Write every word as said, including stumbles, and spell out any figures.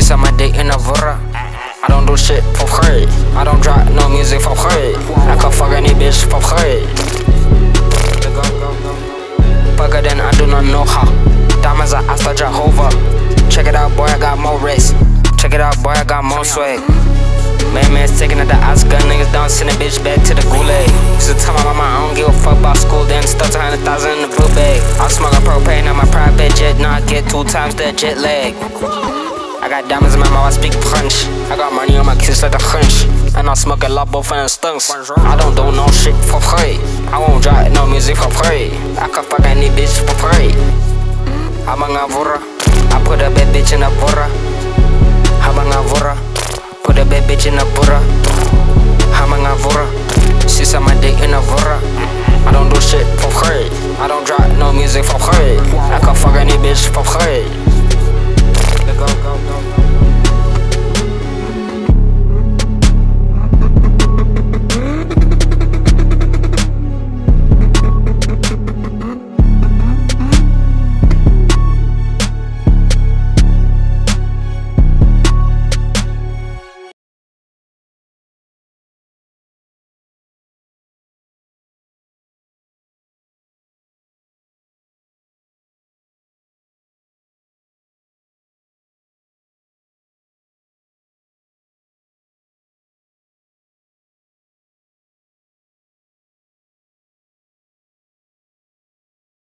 suck my dick in a vorra. I don't do shit for free. I don't drop no music for free. I can fuck any bitch for free. Fucker then I do not know how. Diamonds are asked for Jehovah. Check it out, boy, I got more race. Check it out, boy, I got more swag. Man, man's taking at the Oscar, niggas down, send a bitch back to the gulag. Used to tell my mama I don't give a fuck about school, then stuck a hundred thousand in the blue bag. I'm smoking propane on my private jet, now I get two times that jet lag. I got diamonds in my mouth, I speak French. I got money on my kids like a hunch. And I smoke a lot both in stunts. I don't do no shit for free. I won't drop no music for free. I can fuck any bitch for free. I'm a ngavura. I put a bad bitch in a vorra. I'm a ngavura. Put a bad bitch in a vorra. I'm a ngavura. She suck my dick in a vorra. I don't do shit for free. I don't drop no music for free. I can fuck any bitch for free.